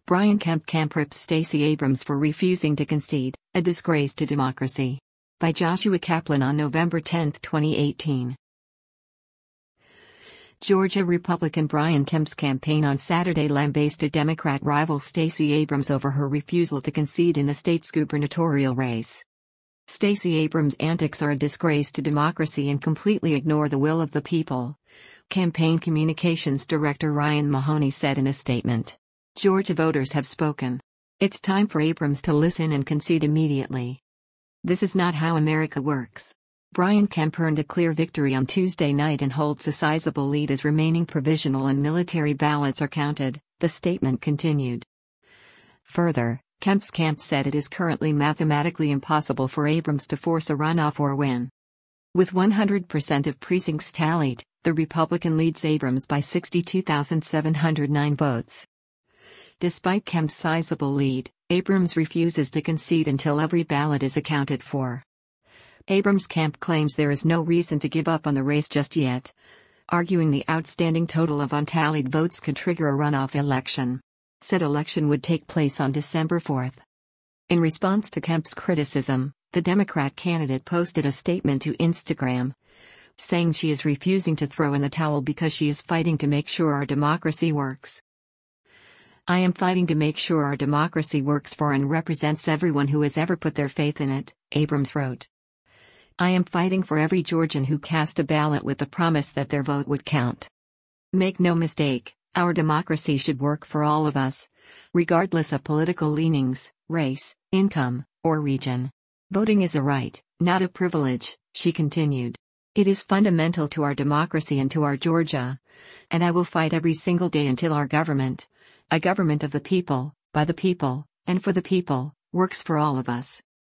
Brian Kemp rips Stacey Abrams for refusing to concede, a disgrace to democracy. By Joshua Kaplan on November 10, 2018. Georgia Republican Brian Kemp's campaign on Saturday lambasted Democrat rival Stacey Abrams over her refusal to concede in the state's gubernatorial race. Stacey Abrams' antics are a disgrace to democracy and completely ignore the will of the people, Campaign Communications Director Ryan Mahoney said in a statement. Georgia voters have spoken. It's time for Abrams to listen and concede immediately. This is not how America works. Brian Kemp earned a clear victory on Tuesday night and holds a sizable lead as remaining provisional and military ballots are counted, the statement continued. Further, Kemp's camp said it is currently mathematically impossible for Abrams to force a runoff or win. With 100% of precincts tallied, the Republican leads Abrams by 62,709 votes. Despite Kemp's sizable lead, Abrams refuses to concede until every ballot is accounted for. Abrams' camp claims there is no reason to give up on the race just yet, arguing the outstanding total of untallied votes could trigger a runoff election. Said election would take place on December 4. In response to Kemp's criticism, the Democrat candidate posted a statement to Instagram, saying she is refusing to throw in the towel because she is fighting to make sure our democracy works. I am fighting to make sure our democracy works for and represents everyone who has ever put their faith in it, Abrams wrote. I am fighting for every Georgian who cast a ballot with the promise that their vote would count. Make no mistake, our democracy should work for all of us, regardless of political leanings, race, income, or region. Voting is a right, not a privilege, she continued. It is fundamental to our democracy and to our Georgia, and I will fight every single day until our government, a government of the people, by the people, and for the people, works for all of us.